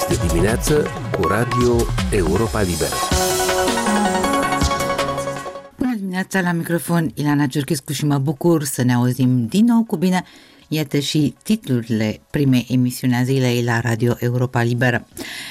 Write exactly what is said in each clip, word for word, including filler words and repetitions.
Este dimineață cu Radio Europa Liberă. Bună dimineața, la microfon Ileana Ciurchescu și mă bucur să ne auzim din nou cu bine. Iată și titlurile primei emisiuni a zilei la Radio Europa Liberă.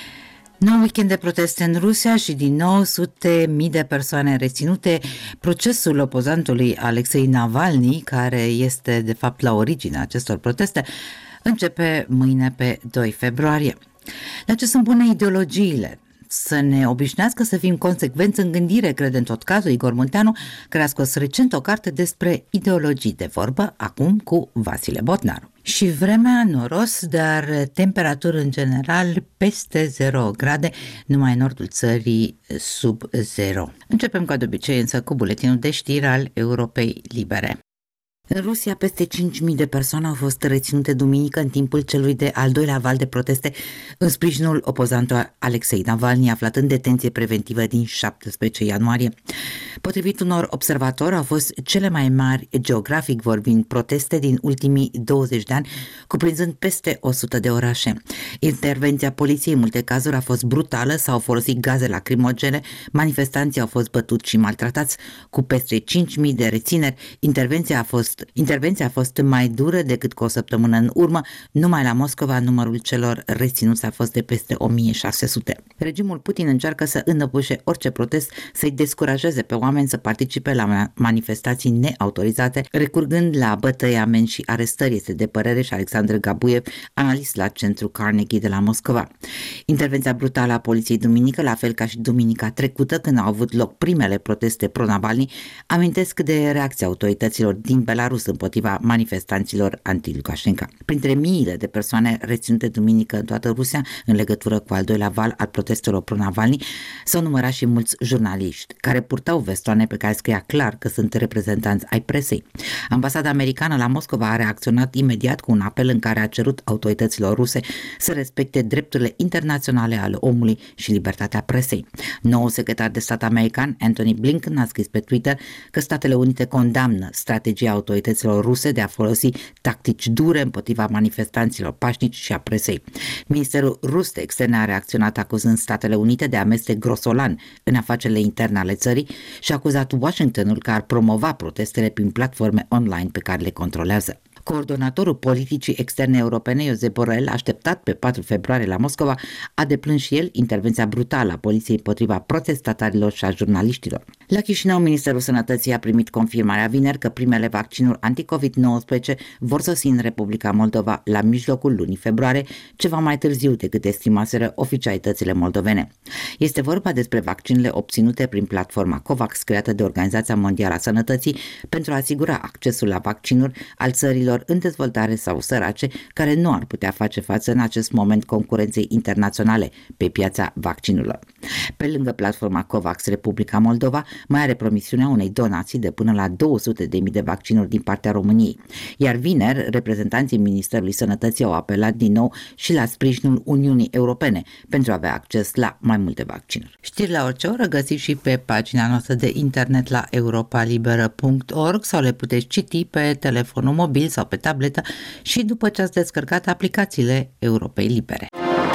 Nou weekend de proteste în Rusia și din nou sute mii de persoane reținute. Procesul opozantului Alexei Navalny, care este de fapt la originea acestor proteste, începe mâine pe doi februarie. La ce sunt bune ideologiile? Să ne obișnuiască să fim consecvenți în gândire, crede în tot cazul Igor Munteanu, care a scos recent o carte despre ideologii de vorbă, acum cu Vasile Botnaru. Și vremea noros, dar temperaturi în general peste zero grade, numai în nordul țării sub zero. Începem ca de obicei însă cu buletinul de știri al Europei Libere. În Rusia, peste cinci mii de persoane au fost reținute duminică în timpul celui de al doilea val de proteste în sprijinul opozantului Alexei Navalny, aflat în detenție preventivă din șaptesprezece ianuarie. Potrivit unor observatori, au fost cele mai mari, geografic vorbind, proteste din ultimii douăzeci de ani, cuprinzând peste o sută de orașe. Intervenția poliției în multe cazuri a fost brutală, s-au folosit gaze lacrimogene, manifestanții au fost bătuți și maltratați. Cu peste cinci mii de rețineri, intervenția a fost Intervenția a fost mai dură decât cu o săptămână în urmă. Numai la Moscova numărul celor reținuți a fost de peste o mie șase sute. Regimul Putin încearcă să înăbușe orice protest, să-i descurajeze pe oameni să participe la manifestații neautorizate, recurgând la bătăi, amenzi și arestări, este de părere și Alexandru Gabuev, analist la Centrul Carnegie de la Moscova. Intervenția brutală a poliției duminică, la fel ca și duminica trecută, când au avut loc primele proteste pro-Navalny, amintesc de reacția autorităților din Belarus împotriva manifestanților anti-Lukashenko. Printre miile de persoane reținute duminică în toată Rusia în legătură cu al doilea val al protestelor pro-Navalny s-au numărat și mulți jurnaliști care purtau vestoane pe care scria clar că sunt reprezentanți ai presei. Ambasada americană la Moscova a reacționat imediat cu un apel în care a cerut autorităților ruse să respecte drepturile internaționale ale omului și libertatea presei. Noul secretar de stat american, Antony Blinken, a scris pe Twitter că Statele Unite condamnă strategia autorităților ruse de a folosi tactici dure împotriva manifestanților pașnici și a presei. Ministerul rus de externe a reacționat acuzând Statele Unite de amestec grosolan în afacerile interne ale țării și a acuzat Washingtonul că ar promova protestele prin platforme online pe care le controlează. Coordonatorul politicii externe europene, Josep Borrell, așteptat pe patru februarie la Moscova, a deplâns și el intervenția brutală a poliției împotriva protestatarilor și a jurnaliștilor. La Chișinău, Ministerul Sănătății a primit confirmarea vineri că primele vaccinuri anti-covid nouăsprezece vor sosi în Republica Moldova la mijlocul lunii februarie, ceva mai târziu decât estimaseră oficialitățile moldovene. Este vorba despre vaccinurile obținute prin platforma COVAX, creată de Organizația Mondială a Sănătății, pentru a asigura accesul la vaccinuri al țărilor în dezvoltare sau sărace, care nu ar putea face față în acest moment concurenței internaționale pe piața vaccinurilor. Pe lângă platforma COVAX, Republica Moldova mai are promisiunea unei donații de până la două sute de mii de vaccinuri din partea României. Iar vineri, reprezentanții Ministerului Sănătății au apelat din nou și la sprijinul Uniunii Europene pentru a avea acces la mai multe vaccinuri. Știri la orice oră găsiți și pe pagina noastră de internet la europa liberă punct org sau le puteți citi pe telefonul mobil sau pe tabletă și după ce ați descărcat aplicațiile Europei Libere.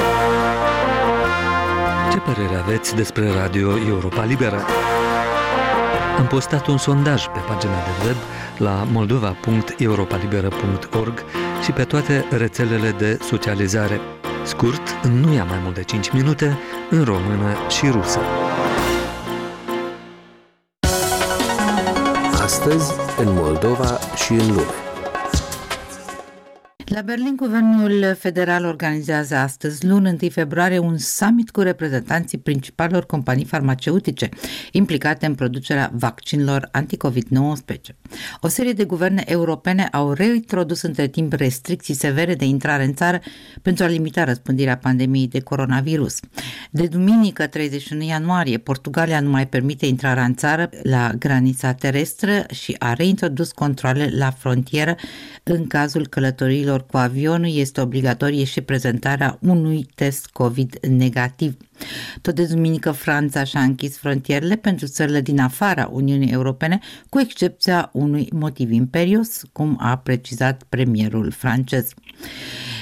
Ce părere aveți despre Radio Europa Liberă? Am postat un sondaj pe pagina de web la moldova punct europa liberă punct org și pe toate rețelele de socializare. Scurt, nu ia mai mult de cinci minute, în română și rusă. Astăzi, în Moldova și în lume. La Berlin, guvernul federal organizează astăzi, luni întâi februarie, un summit cu reprezentanții principalelor companii farmaceutice implicate în producerea vaccinilor anti-covid nouăsprezece. O serie de guverne europene au reintrodus între timp restricții severe de intrare în țară pentru a limita răspândirea pandemiei de coronavirus. De duminică, treizeci și unu ianuarie, Portugalia nu mai permite intrarea în țară la granița terestră și a reintrodus controale la frontieră. În cazul călătoriilor cu avionul este obligatorie și prezentarea unui test COVID negativ. Tot de duminică, Franța și-a închis frontierele pentru țările din afara Uniunii Europene, cu excepția unui motiv imperios, cum a precizat premierul francez.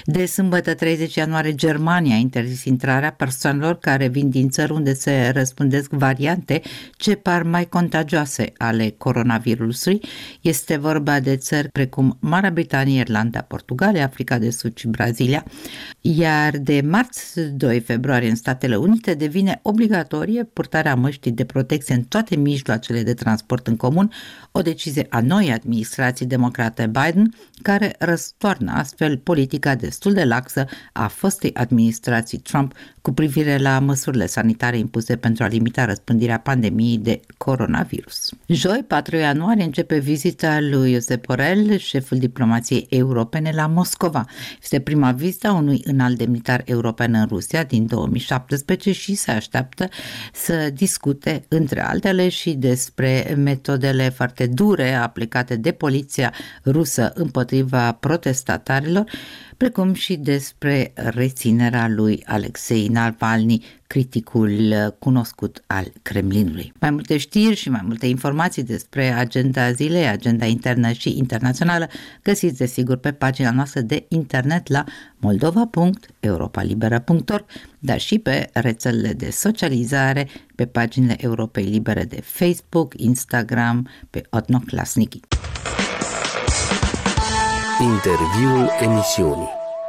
De sâmbătă treizeci ianuarie, Germania a interzis intrarea persoanelor care vin din țări unde se răspândesc variante ce par mai contagioase ale coronavirusului. Este vorba de țări precum Marea Britanie, Irlanda, Portugalia, Africa de Sud și Brazilia, iar de marți doi februarie în Statele Unite devine obligatorie purtarea măștii de protecție în toate mijloacele de transport în comun, o decizie a noii administrații democrate Biden, care răstoarnă astfel politica destul de laxă a fostei administrații Trump cu privire la măsurile sanitare impuse pentru a limita răspândirea pandemiei de coronavirus. Joi, patru ianuarie, începe vizita lui Josep Borrell, șeful diplomației europene, la Moscova. Este prima vizită a unui înalt demnitar european în Rusia din două mii șaptesprezece și se așteaptă să discute, între altele, și despre metodele foarte dure aplicate de poliția rusă împotriva protestatarilor, precum și despre reținerea lui Alexei Navalny, criticul cunoscut al Kremlinului. Mai multe știri și mai multe informații despre agenda zilei, agenda internă și internațională, găsiți desigur pe pagina noastră de internet la moldova punct europa liberă punct org, dar și pe rețelele de socializare, pe paginile Europei Libere de Facebook, Instagram, pe Odnoklassniki. Interviul emisiunii.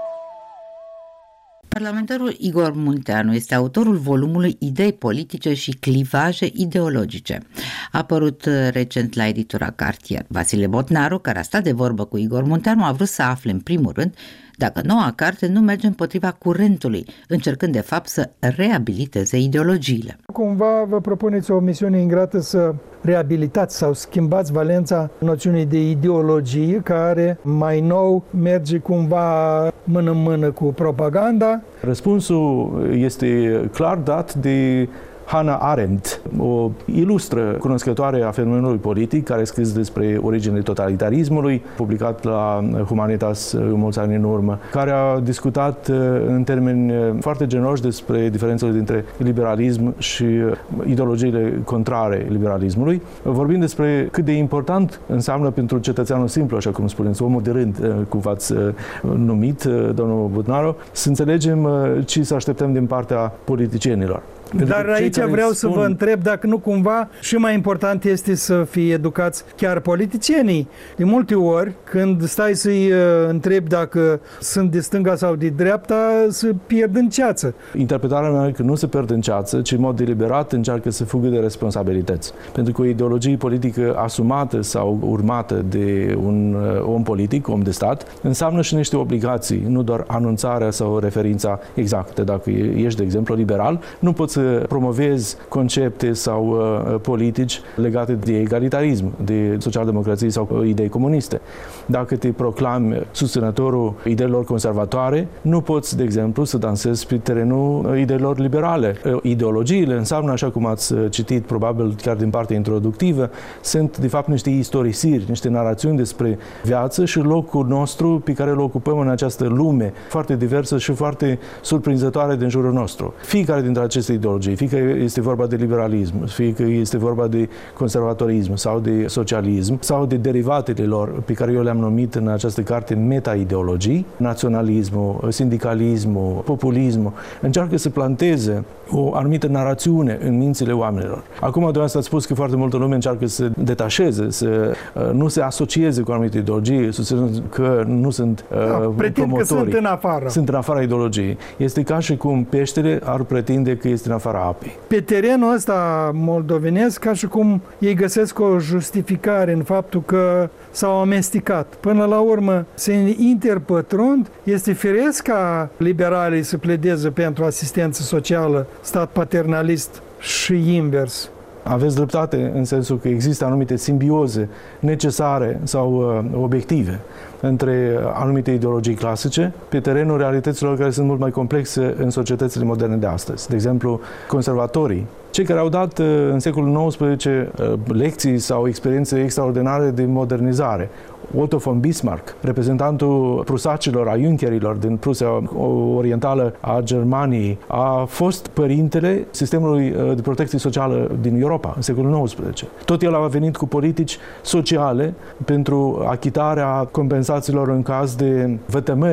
Parlamentarul Igor Munteanu este autorul volumului Idei politice și clivaje ideologice. A apărut recent la editura Cartier. Vasile Botnaru, care a stat de vorbă cu Igor Munteanu, a vrut să afle în primul rând dacă noua carte nu merge împotriva curentului, încercând de fapt să reabiliteze ideologiile. Cumva vă propuneți o misiune ingrată să reabilitați sau schimbați valența noțiunii de ideologie, care mai nou merge cumva mână-mână cu propaganda? Răspunsul este clar dat de Hannah Arendt, o ilustră cunoscătoare a fenomenului politic, care a scris despre originile totalitarismului, publicat la Humanitas mulți ani în urmă, care a discutat în termeni foarte genoși despre diferențele dintre liberalism și ideologiile contrare liberalismului, vorbind despre cât de important înseamnă pentru cetățeanul simplu, așa cum spuneți, omul de rând, cum v-ați numit, domnul Botnaru, să înțelegem ce să așteptăm din partea politicienilor. Dar aici vreau spun... să vă întreb dacă nu cumva și mai important este să fie educați chiar politicienii. De multe ori, când stai să-i întrebi dacă sunt de stânga sau de dreapta, se pierd în ceață. Interpretarea mea e că nu se pierd în ceață, ci în mod deliberat încearcă să fugă de responsabilități. Pentru că o ideologie politică asumată sau urmată de un om politic, om de stat, înseamnă și niște obligații, nu doar anunțarea sau referința exactă. Dacă ești, de exemplu, liberal, nu poți să promovezi concepte sau uh, politici legate de egalitarism, de socialdemocrație sau idei comuniste. Dacă te proclami susținătorul ideilor conservatoare, nu poți, de exemplu, să dansezi pe terenul ideilor liberale. Ideologiile înseamnă, așa cum ați citit, probabil chiar din partea introductivă, sunt, de fapt, niște istorisiri, niște narațiuni despre viață și locul nostru pe care îl ocupăm în această lume foarte diversă și foarte surprinzătoare din jurul nostru. Fiecare dintre aceste ideologii, fie că este vorba de liberalism, fie că este vorba de conservatorism sau de socialism sau de derivatele lor pe care eu le-am numit în această carte meta-ideologii, naționalismul, sindicalismul, populismul, încearcă să planteze o anumită narațiune în mințile oamenilor. Acum, dumneavoastră ați spus că foarte multă lume încearcă să detașeze, să uh, nu se asocieze cu anumite ideologii, susținând că nu sunt uh, da, pretind că sunt în afară. Sunt în afara ideologiei. Este ca și cum peștele ar pretinde că este în afara apei. Pe terenul ăsta moldovenesc, ca și cum ei găsesc o justificare în faptul că s-au amestecat. Până la urmă, se interpătrund, este firesc ca liberalii să pledeze pentru asistență socială, stat paternalist și invers. Aveți dreptate în sensul că există anumite simbioze necesare sau uh, obiective între anumite ideologii clasice pe terenul realităților care sunt mult mai complexe în societățile moderne de astăzi. De exemplu, conservatorii, cei care au dat în secolul nouăsprezece lecții sau experiențe extraordinare de modernizare. Otto von Bismarck, reprezentantul prusacilor, a Junkerilor din Prusia Orientală a Germaniei, a fost părintele sistemului de protecție socială din Europa în secolul nouăsprezece. Tot el a venit cu politici sociale pentru achitarea compensațiilor în caz de vătămări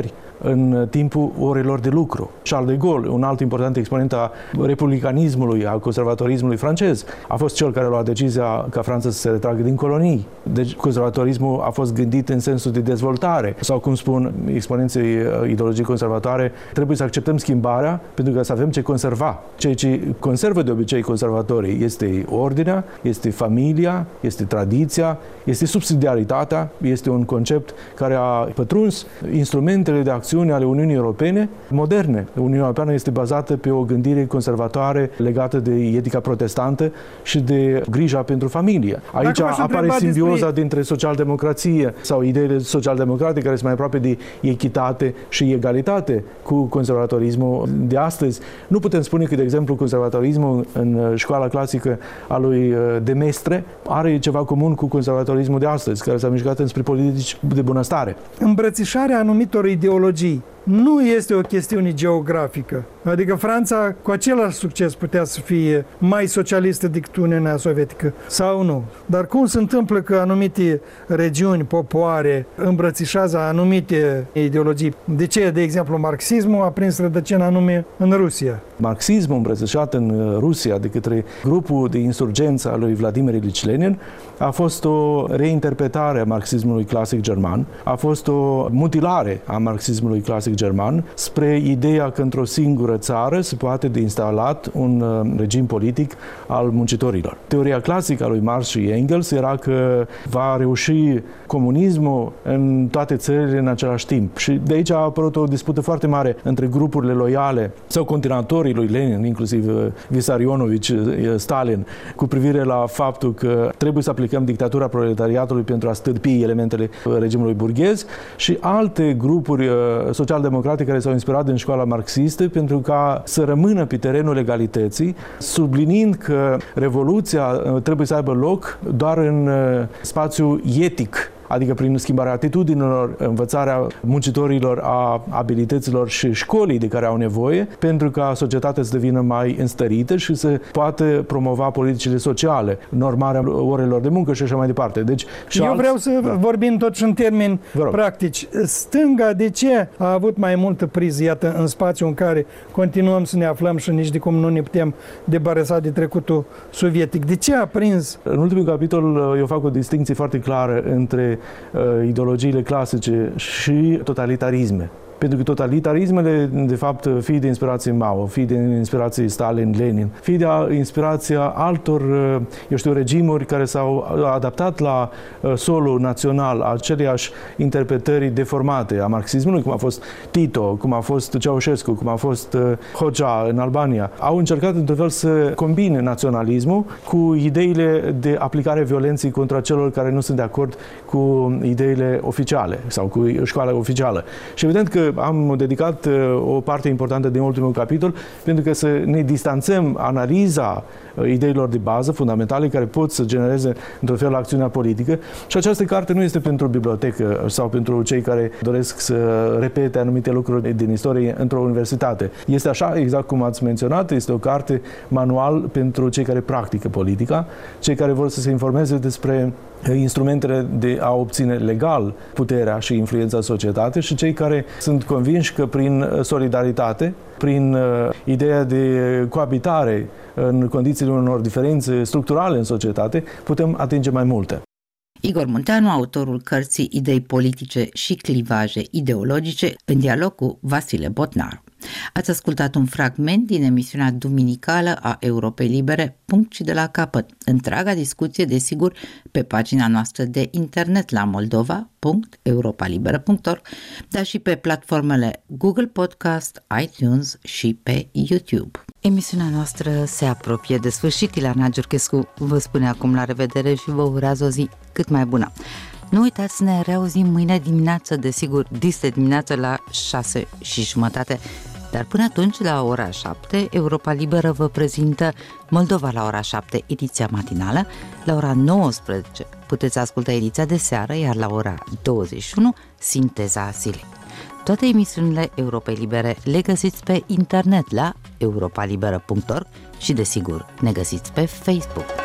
în timpul orelor de lucru. Charles de Gaulle, un alt important exponent a republicanismului, a conservatorismului francez, a fost cel care a luat decizia ca Franța să se retragă din colonii. Deci conservatorismul a fost gândit în sensul de dezvoltare. Sau cum spun exponenții ideologiei conservatoare, trebuie să acceptăm schimbarea pentru că să avem ce conserva. Ceea ce conservă de obicei conservatorii este ordinea, este familia, este tradiția, este subsidiaritatea, este un concept care a pătruns instrumentele de acțiune ale Uniunii Europene moderne. Uniunea Europeană este bazată pe o gândire conservatoare legată de etica protestantă și de grija pentru familie. Aici apare simbioza despre... dintre socialdemocrație sau ideile socialdemocrate care sunt mai aproape de echitate și egalitate cu conservatorismul de astăzi. Nu putem spune că, de exemplu, conservatorismul în școala clasică a lui de Mestre are ceva comun cu conservatorismul de astăzi, care s-a mișcat înspre politici de bunăstare. Îmbrățișarea anumitor ideologii nu este o chestiune geografică. Adică Franța cu același succes putea să fie mai socialistă decât Uniunea Sovietică sau nu. Dar cum se întâmplă că anumite regiuni, popoare îmbrățișează anumite ideologii? De ce, de exemplu, marxismul a prins rădăcina anume în Rusia? Marxismul îmbrățișat în Rusia de către grupul de insurgență al lui Vladimir Ilich Lenin a fost o reinterpretare a marxismului clasic german, a fost o mutilare a marxismului clasic german spre ideea că într-o singură țară se poate de instalat un regim politic al muncitorilor. Teoria clasică a lui Marx și Engels era că va reuși comunismul în toate țările în același timp. Și de aici a apărut o dispută foarte mare între grupurile loiale sau continuatorii lui Lenin, inclusiv Vissarionovici, Stalin, cu privire la faptul că trebuie să aplicăm dictatura proletariatului pentru a stârpi elementele regimului burghez și alte grupuri social-democrate care s-au inspirat din școala marxistă pentru ca să rămână pe terenul legalității, subliniind că revoluția trebuie să aibă loc doar în spațiu etic, adică prin schimbarea atitudinilor, învățarea muncitorilor a abilităților și școlii de care au nevoie, pentru ca societatea să devină mai înstărită și să poată promova politicile sociale, normarea orelor de muncă și așa mai departe. Deci, și Eu alți... vreau să da. vorbim totuși în termeni practici. Stânga de ce a avut mai multă priză, iată, în spațiu în care continuăm să ne aflăm și nici de cum nu ne putem debarasa de trecutul sovietic? De ce a prins? În ultimul capitol eu fac o distinție foarte clară între uh, ideologiile clasice și totalitarisme. Pentru că totalitarismele, de fapt, fie de inspirație Mao, fie de inspirație Stalin, Lenin, fie de inspirația altor, eu știu, regimuri care s-au adaptat la solul național, aceleiași interpretări deformate a marxismului, cum a fost Tito, cum a fost Ceaușescu, cum a fost Hoxha în Albania, au încercat, într-un fel, să combine naționalismul cu ideile de aplicare a violenței contra celor care nu sunt de acord cu ideile oficiale sau cu școala oficială. Și evident că am dedicat o parte importantă din ultimul capitol pentru că să ne distanțăm analiza ideilor de bază fundamentale care pot să genereze într-un fel acțiunea politică. Și această carte nu este pentru bibliotecă sau pentru cei care doresc să repete anumite lucruri din istorie într-o universitate. Este așa, exact cum ați menționat, este o carte manual pentru cei care practică politica, cei care vor să se informeze despre instrumentele de a obține legal puterea și influența în societate și cei care sunt convinși că prin solidaritate, prin uh, ideea de coabitare în condițiile unor diferențe structurale în societate, putem atinge mai multe. Igor Munteanu, autorul cărții Idei politice și clivaje ideologice, în dialog cu Vasile Botnaru. Ați ascultat un fragment din emisiunea duminicală a Europei Libere, punct și de la capăt. Întreaga discuție, desigur, pe pagina noastră de internet la moldova punct europa liberă punct org, dar și pe platformele Google Podcast, iTunes și pe YouTube. Emisiunea noastră se apropie de sfârșit. Ileana Giurchescu vă spune acum la revedere și vă urează o zi cât mai bună. Nu uitați să ne reauzim mâine dimineață, desigur, dis de dimineață la șase și jumătate. Dar până atunci, la ora șapte, Europa Liberă vă prezintă Moldova la ora șapte, ediția matinală. La ora nouăsprezece puteți asculta ediția de seară, iar la ora douăzeci și unu, sinteza zilei. Toate emisiunile Europei Libere le găsiți pe internet la europa liberă punct org și, desigur, ne găsiți pe Facebook.